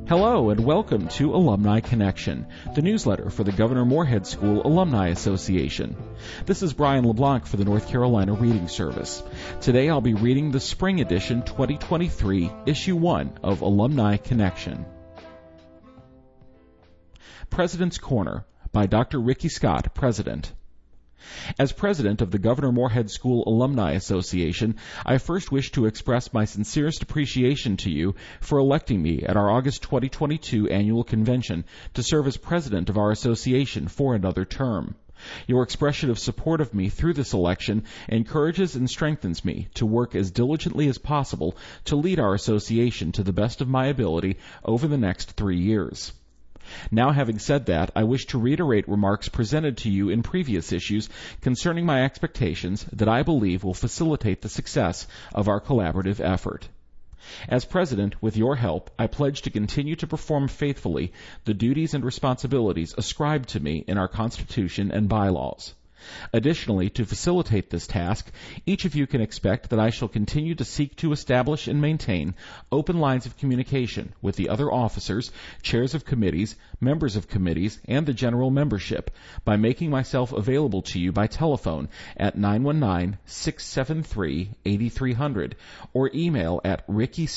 Hello and welcome to Alumni Connection, the newsletter for the Governor Moorhead School Alumni Association. This is Brian LeBlanc for the North Carolina Reading Service. Today I'll be reading the Spring Edition 2023, Issue 1 of Alumni Connection. President's Corner by Dr. Ricky Scott, President. As president of the Governor Moorhead School Alumni Association, I first wish to express my sincerest appreciation to you for electing me at our August 2022 annual convention to serve as president of our association for another term. Your expression of support of me through this election encourages and strengthens me to work as diligently as possible to lead our association to the best of my ability over the next 3 years. Now, having said that, I wish to reiterate remarks presented to you in previous issues concerning my expectations that I believe will facilitate the success of our collaborative effort. As president, with your help, I pledge to continue to perform faithfully the duties and responsibilities ascribed to me in our Constitution and bylaws. Additionally, to facilitate this task, each of you can expect that I shall continue to seek to establish and maintain open lines of communication with the other officers, chairs of committees, members of committees, and the general membership by making myself available to you by telephone at 919-673-8300 or email at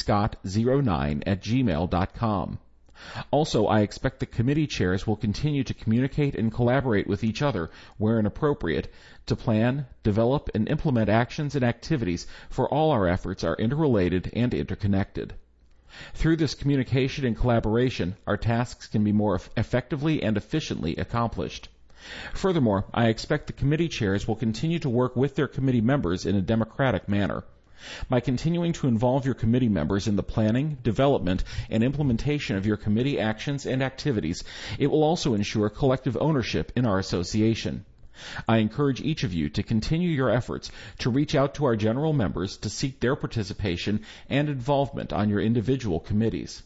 rickyscott09@gmail.com. Also, I expect the committee chairs will continue to communicate and collaborate with each other where inappropriate to plan, develop, and implement actions and activities, for all our efforts are interrelated and interconnected. Through this communication and collaboration, our tasks can be more effectively and efficiently accomplished. Furthermore, I expect the committee chairs will continue to work with their committee members in a democratic manner. By continuing to involve your committee members in the planning, development, and implementation of your committee actions and activities, it will also ensure collective ownership in our association. I encourage each of you to continue your efforts to reach out to our general members to seek their participation and involvement on your individual committees.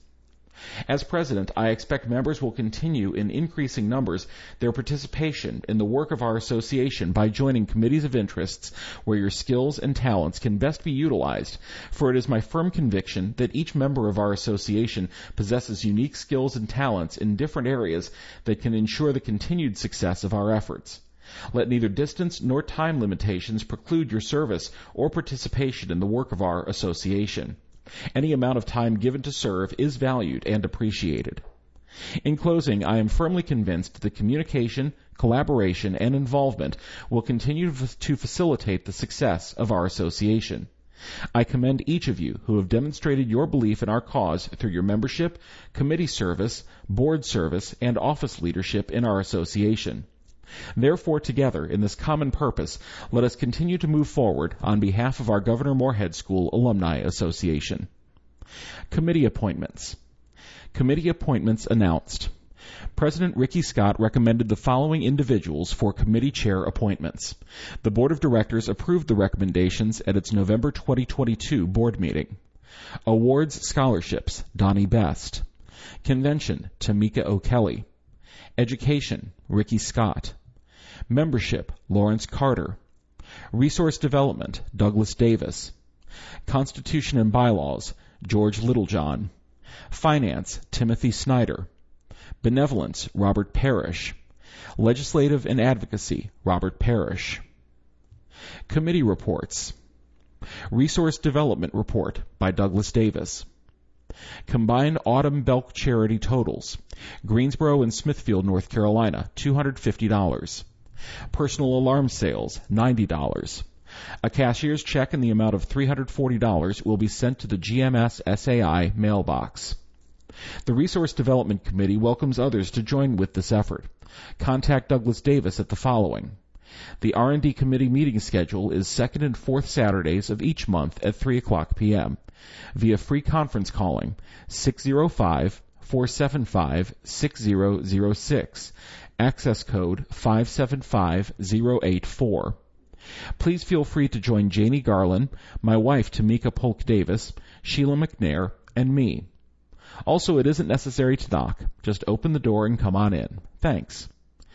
As president, I expect members will continue in increasing numbers their participation in the work of our association by joining committees of interests where your skills and talents can best be utilized, for it is my firm conviction that each member of our association possesses unique skills and talents in different areas that can ensure the continued success of our efforts. Let neither distance nor time limitations preclude your service or participation in the work of our association. Any amount of time given to serve is valued and appreciated. In closing, I am firmly convinced that communication, collaboration, and involvement will continue to facilitate the success of our association. I commend each of you who have demonstrated your belief in our cause through your membership, committee service, board service, and office leadership in our association. Therefore, together, in this common purpose, let us continue to move forward on behalf of our Governor Moorhead School Alumni Association. Committee appointments. Committee appointments announced. President Ricky Scott recommended the following individuals for committee chair appointments. The Board of Directors approved the recommendations at its November 2022 board meeting. Awards Scholarships, Donnie Best. Convention, Tamika O'Kelly. Education, Ricky Scott. Membership, Lawrence Carter. Resource Development, Douglas Davis. Constitution and Bylaws, George Littlejohn. Finance, Timothy Snyder. Benevolence, Robert Parrish. Legislative and Advocacy, Robert Parrish. Committee Reports. Resource Development Report by Douglas Davis. Combined Autumn Belk Charity Totals. Greensboro and Smithfield, North Carolina, $250. Personal alarm sales, $90. A cashier's check in the amount of $340 will be sent to the GMS SAI mailbox. The Resource Development Committee welcomes others to join with this effort. Contact Douglas Davis at the following. The R&D Committee meeting schedule is second and fourth Saturdays of each month at 3 o'clock p.m. via free conference calling 605-475-6006, access code 575084. Please feel free to join Janie Garland, my wife Tamika Polk Davis, Sheila McNair, and me. Also, it isn't necessary to knock. Just open the door and come on in. Thanks.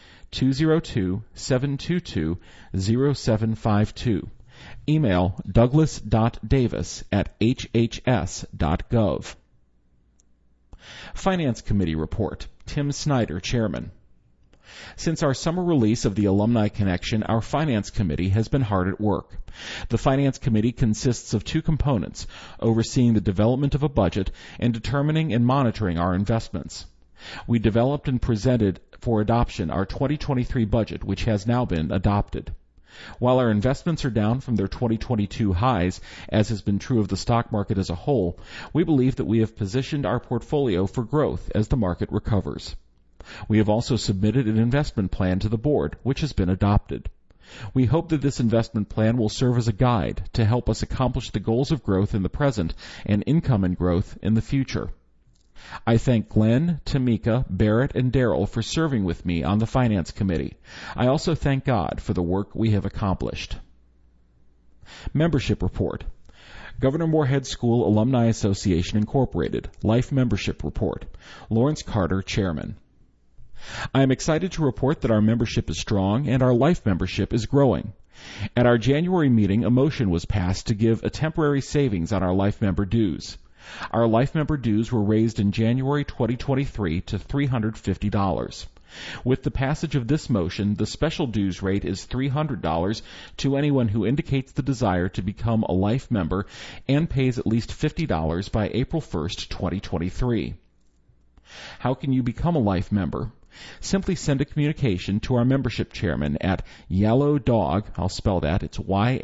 202-722-0752. Email douglas.davis@hhs.gov. Finance Committee Report. Tim Snyder, Chairman. Since our summer release of the Alumni Connection, our Finance Committee has been hard at work. The Finance Committee consists of two components, overseeing the development of a budget and determining and monitoring our investments. We developed and presented for adoption our 2023 budget, which has now been adopted. While our investments are down from their 2022 highs, as has been true of the stock market as a whole, we believe that we have positioned our portfolio for growth as the market recovers. We have also submitted an investment plan to the board, which has been adopted. We hope that this investment plan will serve as a guide to help us accomplish the goals of growth in the present and income and growth in the future. I thank Glenn, Tamika, Barrett, and Darrell for serving with me on the Finance Committee. I also thank God for the work we have accomplished. Membership Report. Governor Moorhead School Alumni Association, Incorporated. Life Membership Report. Lawrence Carter, Chairman. I am excited to report that our membership is strong and our life membership is growing. At our January meeting, a motion was passed to give a temporary savings on our life member dues. Our life member dues were raised in January 2023 to $350. With the passage of this motion, the special dues rate is $300 to anyone who indicates the desire to become a life member and pays at least $50 by April 1st, 2023. How can you become a life member? Simply send a communication to our membership chairman at yallowdog, I'll spell that, it's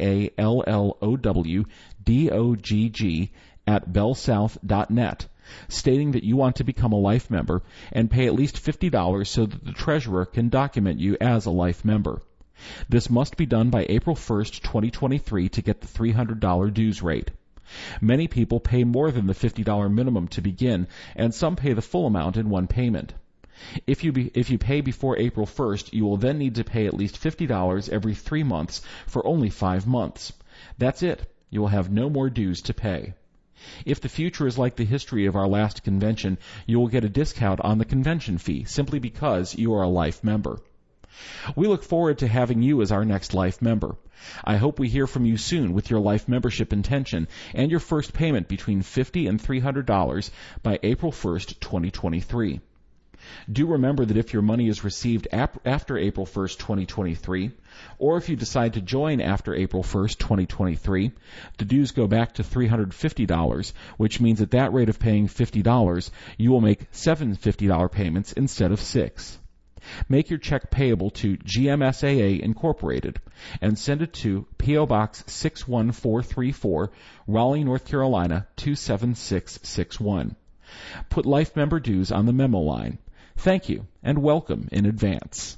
YALLOWDOGG, at bellsouth.net, stating that you want to become a life member and pay at least $50 so that the treasurer can document you as a life member. This must be done by April 1st, 2023 to get the $300 dues rate. Many people pay more than the $50 minimum to begin, and some pay the full amount in one payment. If you pay before April 1st, you will then need to pay at least $50 every 3 months for only 5 months. That's it. You will have no more dues to pay. If the future is like the history of our last convention, you will get a discount on the convention fee simply because you are a life member. We look forward to having you as our next life member. I hope we hear from you soon with your life membership intention and your first payment between $50 and $300 by April 1st, 2023. Do remember that if your money is received after April 1st, 2023, or if you decide to join after April 1st, 2023, the dues go back to $350, which means at that rate of paying $50, you will make 7 $50 payments instead of 6. Make your check payable to GMSAA Incorporated and send it to P.O. Box 61434, Raleigh, North Carolina 27661. Put life member dues on the memo line. Thank you, and welcome in advance.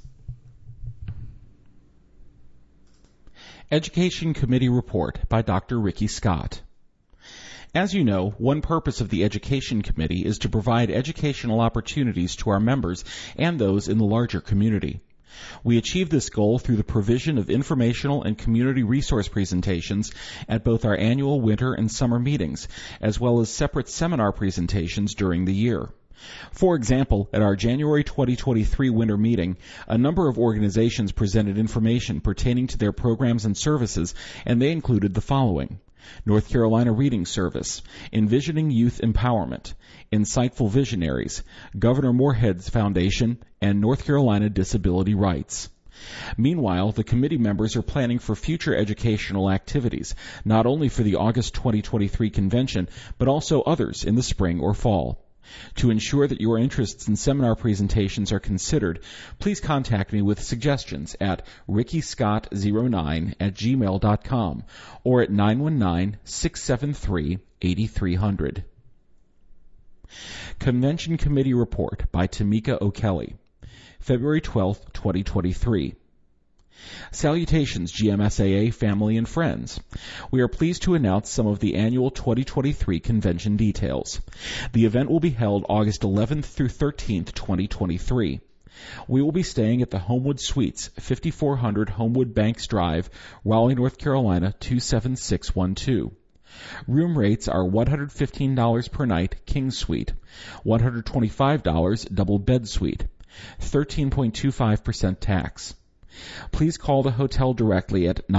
Education Committee Report by Dr. Ricky Scott. As you know, one purpose of the Education Committee is to provide educational opportunities to our members and those in the larger community. We achieve this goal through the provision of informational and community resource presentations at both our annual winter and summer meetings, as well as separate seminar presentations during the year. For example, at our January 2023 winter meeting, a number of organizations presented information pertaining to their programs and services, and they included the following: North Carolina Reading Service, Envisioning Youth Empowerment, Insightful Visionaries, Governor Moorhead's Foundation, and North Carolina Disability Rights. Meanwhile, the committee members are planning for future educational activities, not only for the August 2023 convention, but also others in the spring or fall. To ensure that your interests in seminar presentations are considered, please contact me with suggestions at rickyscott09@gmail.com or at 919-673-8300. Convention Committee Report by Tamika O'Kelly, February 12, 2023. Salutations, GMSAA family and friends. We are pleased to announce some of the annual 2023 convention details. The event will be held August 11th through 13th, 2023. We will be staying at the Homewood Suites, 5400 Homewood Banks Drive, Raleigh, North Carolina 27612. Room rates are $115 per night, King Suite, $125 Double Bed Suite, 13.25% tax. Please call the hotel directly at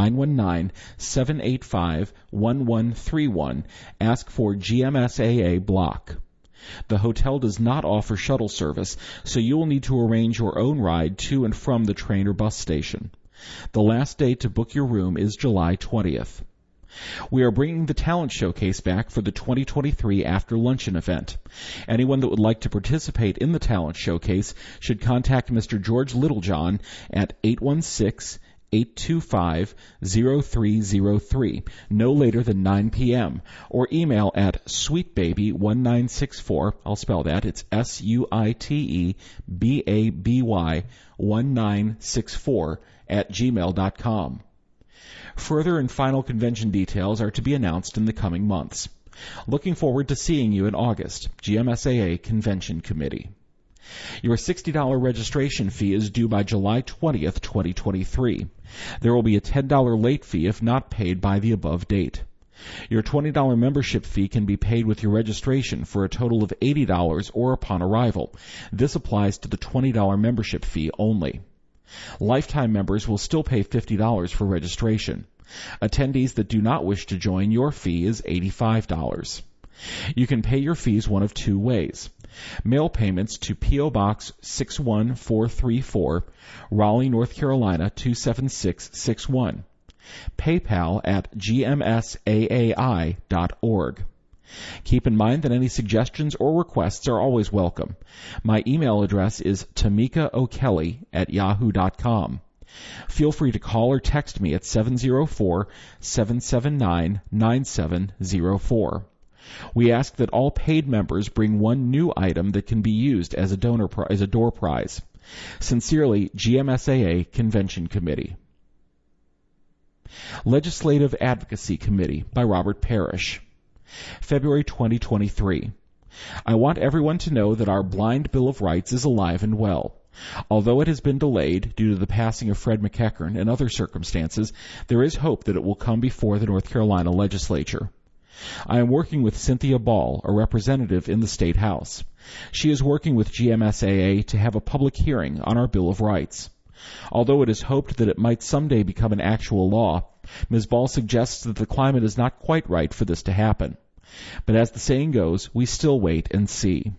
919-785-1131. Ask for GMSAA Block. The hotel does not offer shuttle service, so you will need to arrange your own ride to and from the train or bus station. The last day to book your room is July 20th. We are bringing the Talent Showcase back for the 2023 After Luncheon event. Anyone that would like to participate in the Talent Showcase should contact Mr. George Littlejohn at 816-825-0303, no later than 9 p.m., or email at sweetbaby1964, I'll spell that, it's SUITEBABY 1964 at gmail.com. Further and final convention details are to be announced in the coming months. Looking forward to seeing you in August. GMSAA Convention Committee. Your $60 registration fee is due by July 20th, 2023. There will be a $10 late fee if not paid by the above date. Your $20 membership fee can be paid with your registration for a total of $80 or upon arrival. This applies to the $20 membership fee only. Lifetime members will still pay $50 for registration. Attendees that do not wish to join, your fee is $85. You can pay your fees one of two ways. Mail payments to P.O. Box 61434, Raleigh, North Carolina 27661. PayPal at gmsaai.org. Keep in mind that any suggestions or requests are always welcome. My email address is tamikaokelly@yahoo.com. Feel free to call or text me at 704-779-9704. We ask that all paid members bring one new item that can be used as a door prize. Sincerely, GMSAA Convention Committee. Legislative Advocacy Committee by Robert Parrish. February 2023. I want everyone to know that our Blind Bill of Rights is alive and well. Although it has been delayed due to the passing of Fred McEachern and other circumstances, there is hope that it will come before the North Carolina legislature. I am working with Cynthia Ball, a representative in the State House. She is working with GMSAA to have a public hearing on our Bill of Rights. Although it is hoped that it might someday become an actual law, Ms. Ball suggests that the climate is not quite right for this to happen. But as the saying goes, we still wait and see.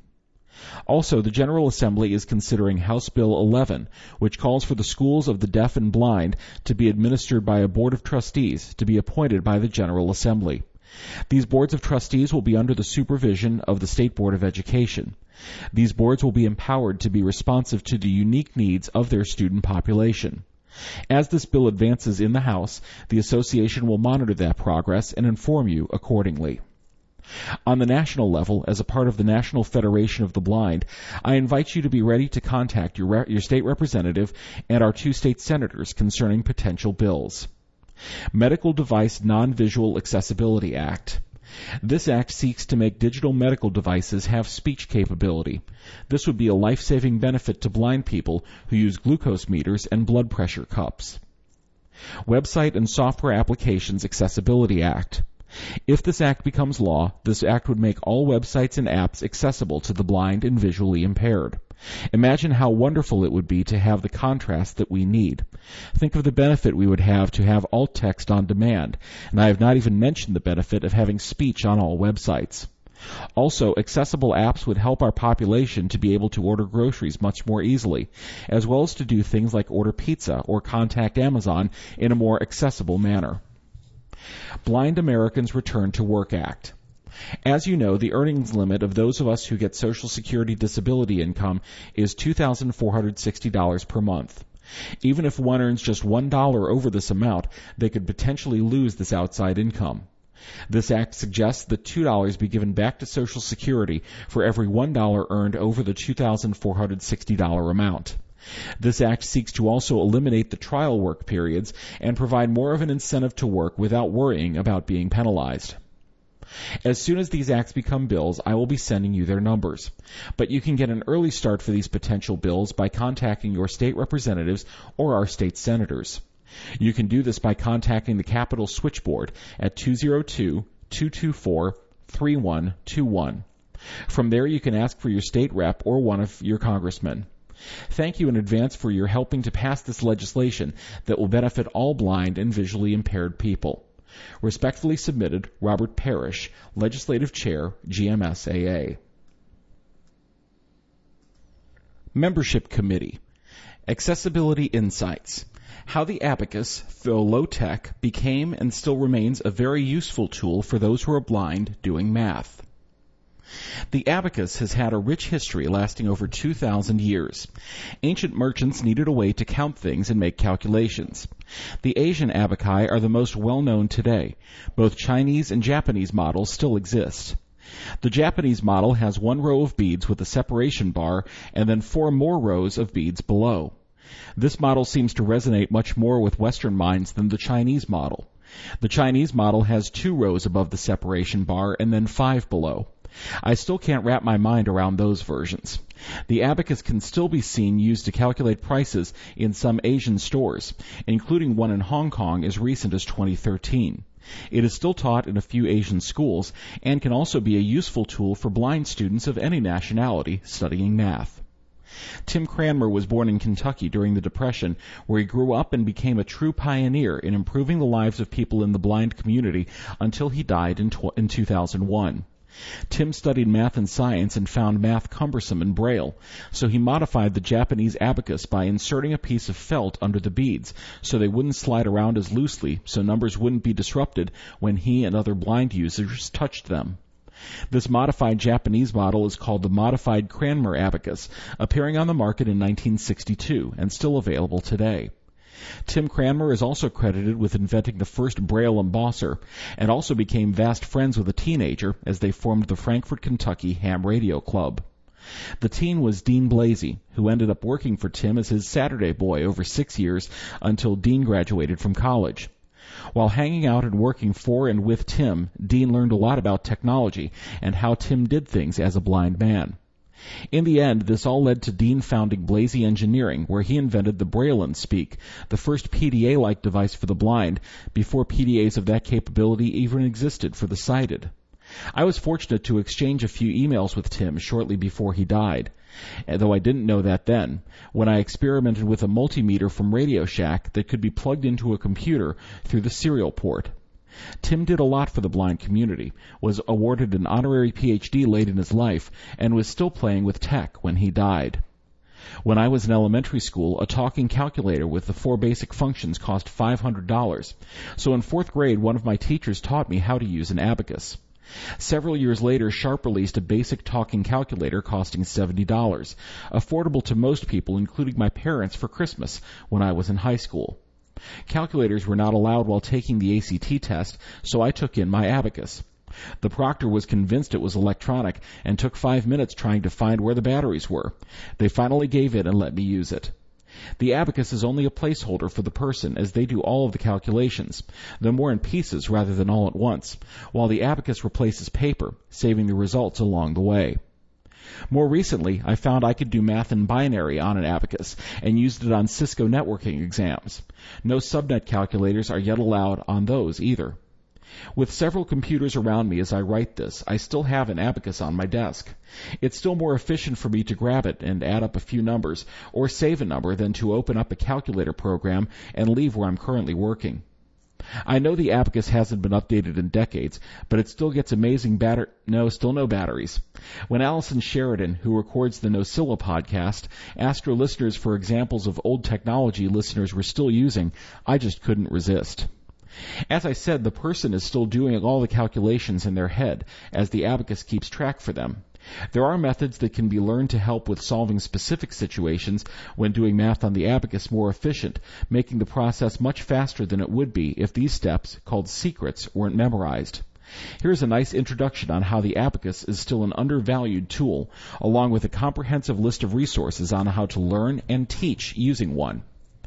Also, the General Assembly is considering House Bill 11, which calls for the schools of the deaf and blind to be administered by a board of trustees to be appointed by the General Assembly. These boards of trustees will be under the supervision of the State Board of Education. These boards will be empowered to be responsive to the unique needs of their student population. As this bill advances in the House, the Association will monitor that progress and inform you accordingly. On the national level, as a part of the National Federation of the Blind, I invite you to be ready to contact your state representative and our 2 state senators concerning potential bills. Medical Device Non-Visual Accessibility Act. This act seeks to make digital medical devices have speech capability. This would be a life-saving benefit to blind people who use glucose meters and blood pressure cups. Website and Software Applications Accessibility Act. If this act becomes law, this act would make all websites and apps accessible to the blind and visually impaired. Imagine how wonderful it would be to have the contrast that we need. Think of the benefit we would have to have alt text on demand, and I have not even mentioned the benefit of having speech on all websites. Also, accessible apps would help our population to be able to order groceries much more easily, as well as to do things like order pizza or contact Amazon in a more accessible manner. Blind Americans Return to Work Act. As you know, the earnings limit of those of us who get Social Security disability income is $2,460 per month. Even if one earns just $1 over this amount, they could potentially lose this outside income. This act suggests that $2 be given back to Social Security for every $1 earned over the $2,460 amount. This act seeks to also eliminate the trial work periods and provide more of an incentive to work without worrying about being penalized. As soon as these acts become bills, I will be sending you their numbers. But you can get an early start for these potential bills by contacting your state representatives or our state senators. You can do this by contacting the Capitol Switchboard at 202-224-3121. From there, you can ask for your state rep or one of your congressmen. Thank you in advance for your helping to pass this legislation that will benefit all blind and visually impaired people. Respectfully submitted, Robert Parrish, Legislative Chair, GMSAA. Membership Committee. Accessibility Insights. How the abacus, though low-tech, became and still remains a very useful tool for those who are blind doing math. The abacus has had a rich history lasting over 2,000 years. Ancient merchants needed a way to count things and make calculations. The Asian abaci are the most well-known today. Both Chinese and Japanese models still exist. The Japanese model has one row of beads with a separation bar and then 4 more rows of beads below. This model seems to resonate much more with Western minds than the Chinese model. The Chinese model has 2 rows above the separation bar and then 5 below. I still can't wrap my mind around those versions. The abacus can still be seen used to calculate prices in some Asian stores, including one in Hong Kong as recent as 2013. It is still taught in a few Asian schools and can also be a useful tool for blind students of any nationality studying math. Tim Cranmer was born in Kentucky during the Depression, where he grew up and became a true pioneer in improving the lives of people in the blind community until he died in 2001. Tim studied math and science and found math cumbersome in Braille, so he modified the Japanese abacus by inserting a piece of felt under the beads so they wouldn't slide around as loosely, so numbers wouldn't be disrupted when he and other blind users touched them. This modified Japanese model is called the Modified Cranmer Abacus, appearing on the market in 1962 and still available today. Tim Cranmer is also credited with inventing the first Braille embosser, and also became fast friends with a teenager as they formed the Frankfort, Kentucky Ham Radio Club. The teen was Dean Blasey, who ended up working for Tim as his Saturday boy over 6 years until Dean graduated from college. While hanging out and working for and with Tim, Dean learned a lot about technology and how Tim did things as a blind man. In the end, this all led to Dean founding Blasey Engineering, where he invented the Braille and Speak, the first PDA-like device for the blind, before PDAs of that capability even existed for the sighted. I was fortunate to exchange a few emails with Tim shortly before he died, though I didn't know that then, when I experimented with a multimeter from Radio Shack that could be plugged into a computer through the serial port. Tim did a lot for the blind community, was awarded an honorary Ph.D. late in his life, and was still playing with tech when he died. When I was in elementary school, a talking calculator with the 4 basic functions cost $500, so in 4th grade one of my teachers taught me how to use an abacus. Several years later, Sharp released a basic talking calculator costing $70, affordable to most people, including my parents, for Christmas when I was in high school. Calculators were not allowed while taking the ACT test, so I took in my abacus. The proctor was convinced it was electronic and took 5 minutes trying to find where the batteries were. They finally gave in and let me use it. The abacus is only a placeholder for the person, as they do all of the calculations, though more in pieces rather than all at once, while the abacus replaces paper, saving the results along the way. More recently, I found I could do math in binary on an abacus and used it on Cisco networking exams. No subnet calculators are yet allowed on those either. With several computers around me as I write this, I still have an abacus on my desk. It's still more efficient for me to grab it and add up a few numbers or save a number than to open up a calculator program and leave where I'm currently working. I know the abacus hasn't been updated in decades, but it still gets amazing no batteries. When Allison Sheridan, who records the NoCilla podcast, asked her listeners for examples of old technology listeners were still using, I just couldn't resist. As I said, the person is still doing all the calculations in their head, as the abacus keeps track for them. There are methods that can be learned to help with solving specific situations when doing math on the abacus more efficient, making the process much faster than it would be if these steps, called secrets, weren't memorized. Here's a nice introduction on how the abacus is still an undervalued tool, along with a comprehensive list of resources on how to learn and teach using one.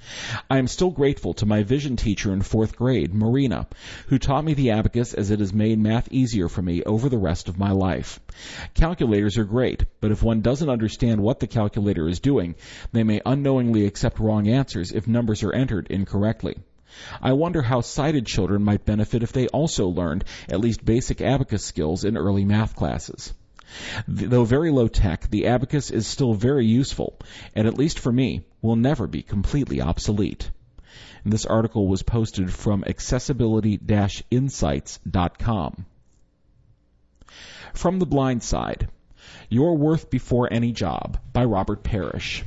I am still grateful to my vision teacher in 4th grade, Marina, who taught me the abacus, as it has made math easier for me over the rest of my life. Calculators are great, but if one doesn't understand what the calculator is doing, they may unknowingly accept wrong answers if numbers are entered incorrectly. I wonder how sighted children might benefit if they also learned at least basic abacus skills in early math classes. Though very low tech, the abacus is still very useful, and at least for me, will never be completely obsolete. And this article was posted from accessibility-insights.com. From the blind side, Your Worth Before Any Job by Robert Parrish.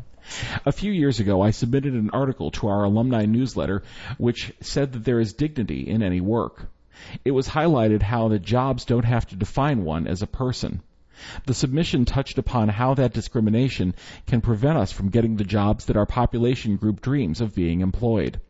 A few years ago, I submitted an article to our alumni newsletter which said that there is dignity in any work. It was highlighted how that jobs don't have to define one as a person. The submission touched upon how that discrimination can prevent us from getting the jobs that our population group dreams of being employed.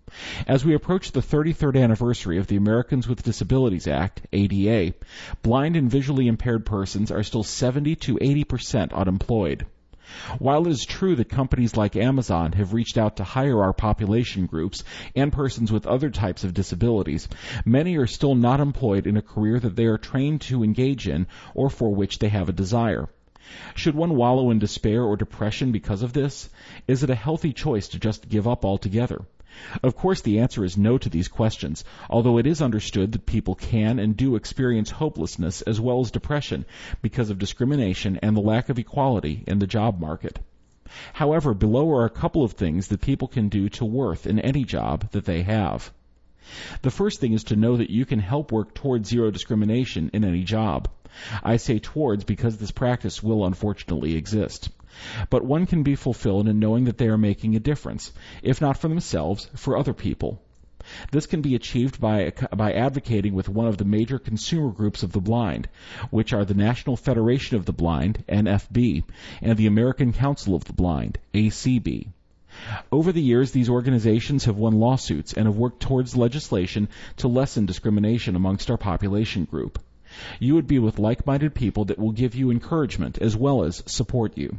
As we approach the 33rd anniversary of the Americans with Disabilities Act, ADA, blind and visually impaired persons are still 70 to 80% unemployed. While it is true that companies like Amazon have reached out to hire our population groups and persons with other types of disabilities, many are still not employed in a career that they are trained to engage in or for which they have a desire. Should one wallow in despair or depression because of this? Is it a healthy choice to just give up altogether? Of course, the answer is no to these questions, although it is understood that people can and do experience hopelessness as well as depression because of discrimination and the lack of equality in the job market. However, below are a couple of things that people can do to worth in any job that they have. The first thing is to know that you can help work towards zero discrimination in any job. I say towards because this practice will unfortunately exist. But one can be fulfilled in knowing that they are making a difference, if not for themselves, for other people. This can be achieved by advocating with one of the major consumer groups of the blind, which are the National Federation of the Blind, NFB, and the American Council of the Blind, ACB. Over the years, these organizations have won lawsuits and have worked towards legislation to lessen discrimination amongst our population group. You would be with like-minded people that will give you encouragement as well as support you.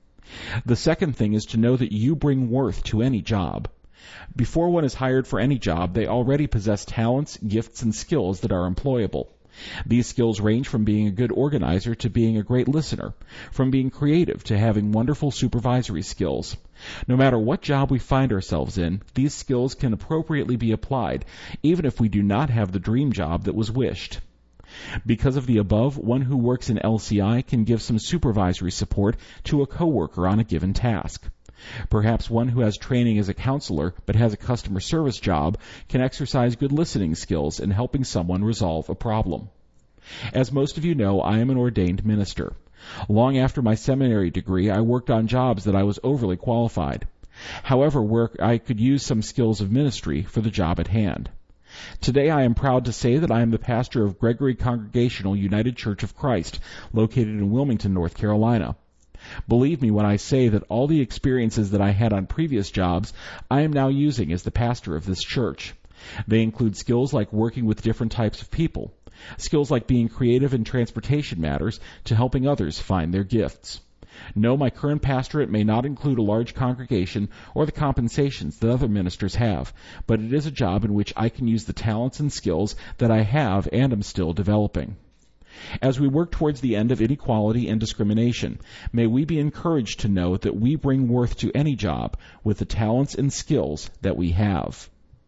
The second thing is to know that you bring worth to any job. Before one is hired for any job, they already possess talents, gifts, and skills that are employable. These skills range from being a good organizer to being a great listener, from being creative to having wonderful supervisory skills. No matter what job we find ourselves in, these skills can appropriately be applied, even if we do not have the dream job that was wished. Because of the above, one who works in LCI can give some supervisory support to a coworker on a given task. Perhaps one who has training as a counselor but has a customer service job can exercise good listening skills in helping someone resolve a problem. As most of you know, I am an ordained minister. Long after my seminary degree, I worked on jobs that I was overly qualified. However, where I could use some skills of ministry for the job at hand. Today I am proud to say that I am the pastor of Gregory Congregational United Church of Christ, located in Wilmington, North Carolina. Believe me when I say that all the experiences that I had on previous jobs, I am now using as the pastor of this church. They include skills like working with different types of people, skills like being creative in transportation matters to helping others find their gifts. No, my current pastorate may not include a large congregation or the compensations that other ministers have, but it is a job in which I can use the talents and skills that I have and am still developing. As we work towards the end of inequality and discrimination, may we be encouraged to know that we bring worth to any job with the talents and skills that we have.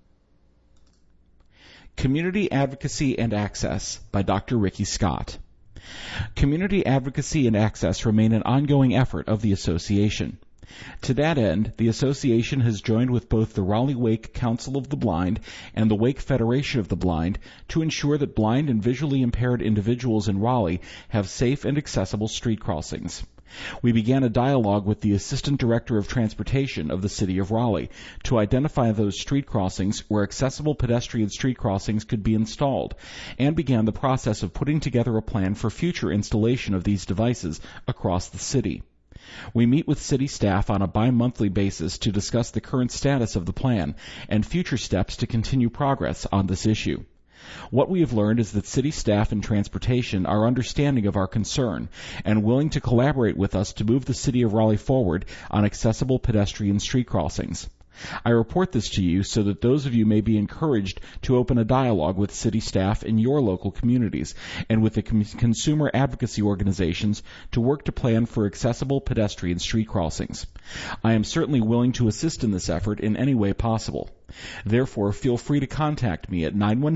Community Advocacy and Access by Dr. Ricky Scott. Community advocacy and access remain an ongoing effort of the association. To that end, the association has joined with both the Raleigh-Wake Council of the Blind and the Wake Federation of the Blind to ensure that blind and visually impaired individuals in Raleigh have safe and accessible street crossings. We began a dialogue with the Assistant Director of Transportation of the City of Raleigh to identify those street crossings where accessible pedestrian street crossings could be installed, and began the process of putting together a plan for future installation of these devices across the city. We meet with city staff on a bi-monthly basis to discuss the current status of the plan and future steps to continue progress on this issue. What we have learned is that city staff and transportation are understanding of our concern and willing to collaborate with us to move the city of Raleigh forward on accessible pedestrian street crossings. I report this to you so that those of you may be encouraged to open a dialogue with city staff in your local communities and with the consumer advocacy organizations to work to plan for accessible pedestrian street crossings. I am certainly willing to assist in this effort in any way possible. Therefore, feel free to contact me at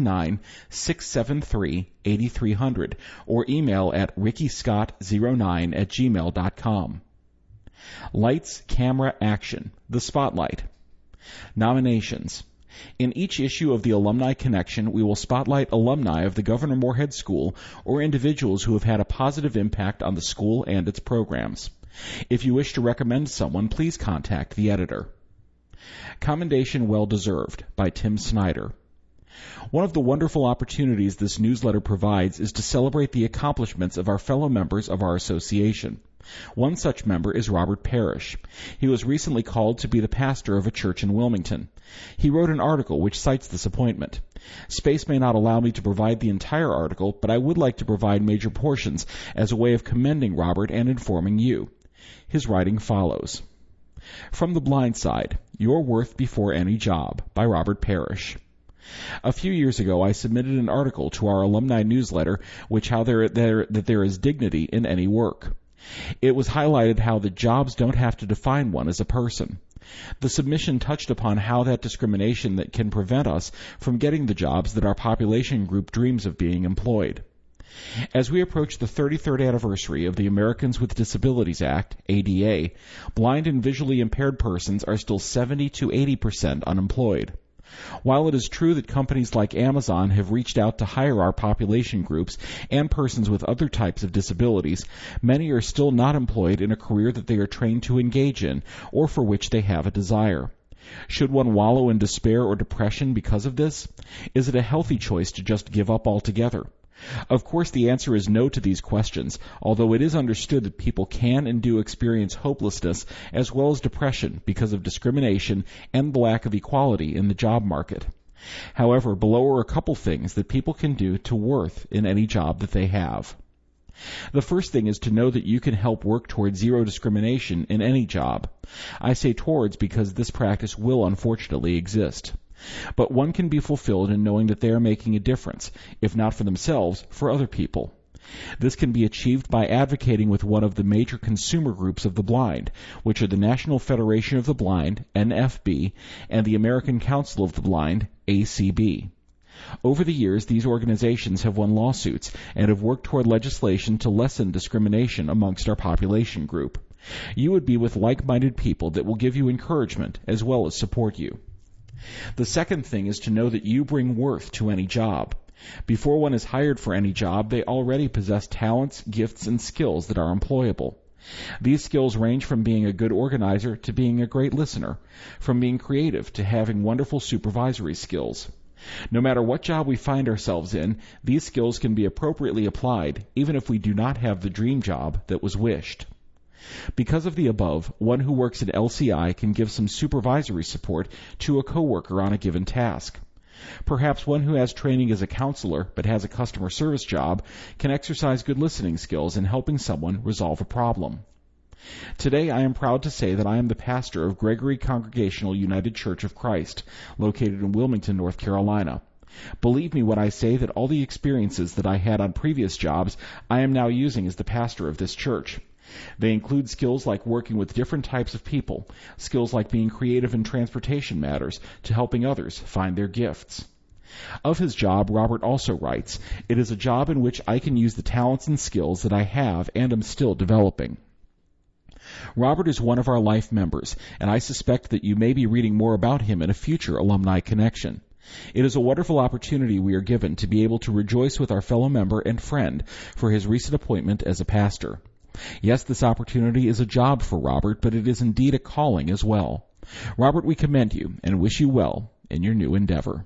919-673-8300 or email at rickyscott09@gmail.com. Lights, Camera, Action. The Spotlight. Nominations. In each issue of the Alumni Connection, we will spotlight alumni of the Governor Moorhead School or individuals who have had a positive impact on the school and its programs. If you wish to recommend someone, please contact the editor. Commendation Well Deserved by Tim Snyder. One of the wonderful opportunities this newsletter provides is to celebrate the accomplishments of our fellow members of our association. One such member is Robert Parrish. He was recently called to be the pastor of a church in Wilmington. He wrote an article which cites this appointment. Space may not allow me to provide the entire article, but I would like to provide major portions as a way of commending Robert and informing you. His writing follows. From the Blind Side, Your Worth Before Any Job, by Robert Parrish. A few years ago, I submitted an article to our alumni newsletter which how that there is dignity in any work. It was highlighted how the jobs don't have to define one as a person. The submission touched upon how that discrimination that can prevent us from getting the jobs that our population group dreams of being employed. As we approach the 33rd anniversary of the Americans with Disabilities Act, ADA, blind and visually impaired persons are still 70 to 80% unemployed. While it is true that companies like Amazon have reached out to hire our population groups and persons with other types of disabilities, many are still not employed in a career that they are trained to engage in or for which they have a desire. Should one wallow in despair or depression because of this? Is it a healthy choice to just give up altogether? Of course, the answer is no to these questions, although it is understood that people can and do experience hopelessness as well as depression because of discrimination and the lack of equality in the job market. However, below are a couple things that people can do to worth in any job that they have. The first thing is to know that you can help work towards zero discrimination in any job. I say towards because this practice will unfortunately exist. But one can be fulfilled in knowing that they are making a difference, if not for themselves, for other people. This can be achieved by advocating with one of the major consumer groups of the blind, which are the National Federation of the Blind, NFB, and the American Council of the Blind, ACB. Over the years, these organizations have won lawsuits and have worked toward legislation to lessen discrimination amongst our population group. You would be with like-minded people that will give you encouragement as well as support you. The second thing is to know that you bring worth to any job. Before one is hired for any job, they already possess talents, gifts, and skills that are employable. These skills range from being a good organizer to being a great listener, from being creative to having wonderful supervisory skills. No matter what job we find ourselves in, these skills can be appropriately applied, even if we do not have the dream job that was wished. Because of the above, one who works at LCI can give some supervisory support to a coworker on a given task. Perhaps one who has training as a counselor but has a customer service job can exercise good listening skills in helping someone resolve a problem. Today I am proud to say that I am the pastor of Gregory Congregational United Church of Christ, located in Wilmington, North Carolina. Believe me when I say that all the experiences that I had on previous jobs I am now using as the pastor of this church. They include skills like working with different types of people, skills like being creative in transportation matters, to helping others find their gifts. Of his job, Robert also writes, "It is a job in which I can use the talents and skills that I have and am still developing." Robert is one of our life members, and I suspect that you may be reading more about him in a future Alumni Connection. It is a wonderful opportunity we are given to be able to rejoice with our fellow member and friend for his recent appointment as a pastor. Yes, this opportunity is a job for Robert, but it is indeed a calling as well. Robert, we commend you and wish you well in your new endeavor.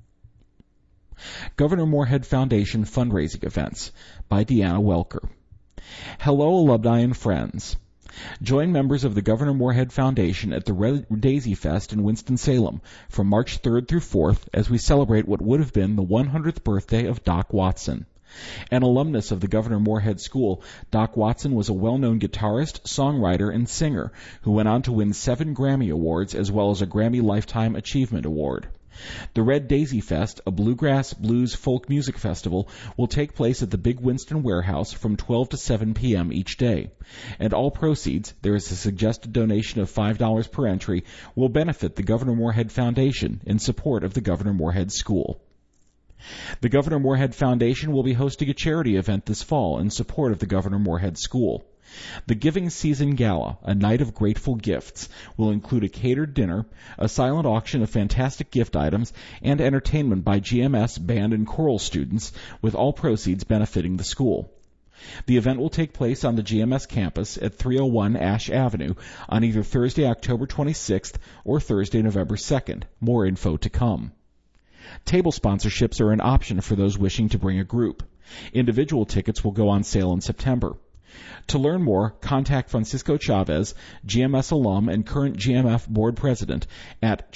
Governor Moorhead Foundation Fundraising Events by Deanna Welker. Hello, alumni and friends. Join members of the Governor Moorhead Foundation at the Red Daisy Fest in Winston-Salem from March 3rd through 4th as we celebrate what would have been the 100th birthday of Doc Watson. An alumnus of the Governor Moorhead School, Doc Watson was a well-known guitarist, songwriter, and singer who went on to win 7 Grammy Awards as well as a Grammy Lifetime Achievement Award. The Red Daisy Fest, a bluegrass, blues, folk music festival, will take place at the Big Winston Warehouse from 12 to 7 p.m. each day. And all proceeds, there is a suggested donation of $5 per entry, will benefit the Governor Moorhead Foundation in support of the Governor Moorhead School. The Governor Moorhead Foundation will be hosting a charity event this fall in support of the Governor Moorhead School. The Giving Season Gala, a night of grateful gifts, will include a catered dinner, a silent auction of fantastic gift items, and entertainment by GMS band and choral students, with all proceeds benefiting the school. The event will take place on the GMS campus at 301 Ash Avenue on either Thursday, October 26th or Thursday, November 2nd. More info to come. Table sponsorships are an option for those wishing to bring a group. Individual tickets will go on sale in September. To learn more, contact Francisco Chavez, GMS alum and current GMF board president, at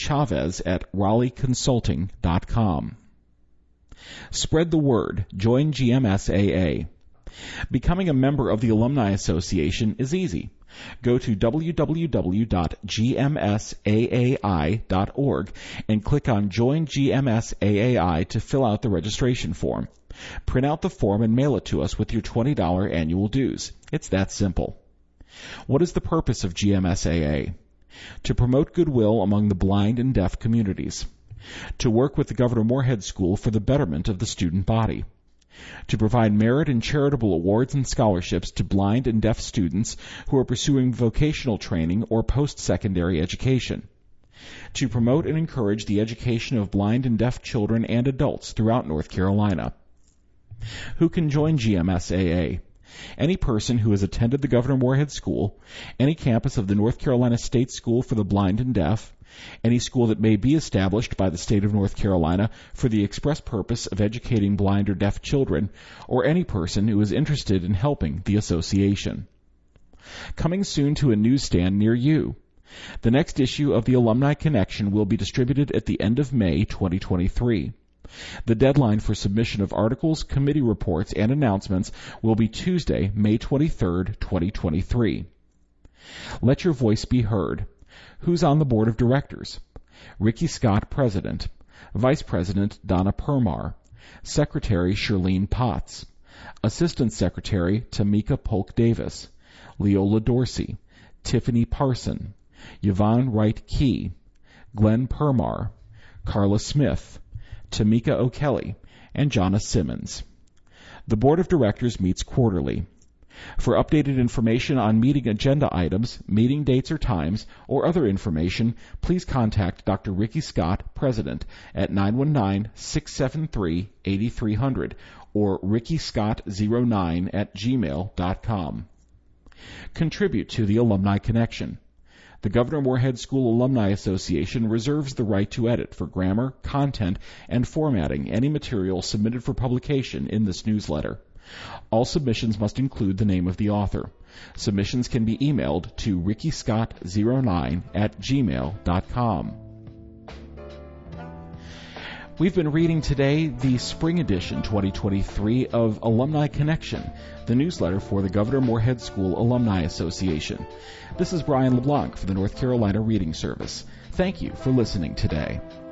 chavez@raleighconsulting.com. Spread the word. Join GMS-AA. Becoming a member of the Alumni Association is easy. Go to www.gmsaai.org and click on Join GMS-AAI to fill out the registration form. Print out the form and mail it to us with your $20 annual dues. It's that simple. What is the purpose of GMS-AA? To promote goodwill among the blind and deaf communities. To work with the Governor Moorhead School for the betterment of the student body. To provide merit and charitable awards and scholarships to blind and deaf students who are pursuing vocational training or post-secondary education. To promote and encourage the education of blind and deaf children and adults throughout North Carolina. Who can join GMS-AA? Any person who has attended the Governor Moorhead School, any campus of the North Carolina State School for the Blind and Deaf, any school that may be established by the state of North Carolina for the express purpose of educating blind or deaf children, or any person who is interested in helping the association. Coming soon to a newsstand near you. The next issue of the Alumni Connection will be distributed at the end of May 2023. The deadline for submission of articles, committee reports, and announcements will be Tuesday, May 23, 2023. Let your voice be heard. Who's on the board of directors? Ricky Scott, President. Vice President, Donna Permar. Secretary, Shirlene Potts. Assistant Secretary, Tamika Polk-Davis. Leola Dorsey. Tiffany Parson. Yvonne Wright-Key. Glenn Permar. Carla Smith. Tamika O'Kelly, and Jonna Simmons. The Board of Directors meets quarterly. For updated information on meeting agenda items, meeting dates or times, or other information, please contact Dr. Ricky Scott, President, at 919-673-8300 or rickyscott09@gmail.com. Contribute to the Alumni Connection. The Governor Moorhead School Alumni Association reserves the right to edit for grammar, content, and formatting any material submitted for publication in this newsletter. All submissions must include the name of the author. Submissions can be emailed to rickyscott09@gmail.com. We've been reading today the spring edition 2023 of Alumni Connection, the newsletter for the Governor Moorhead School Alumni Association. This is Brian LeBlanc for the North Carolina Reading Service. Thank you for listening today.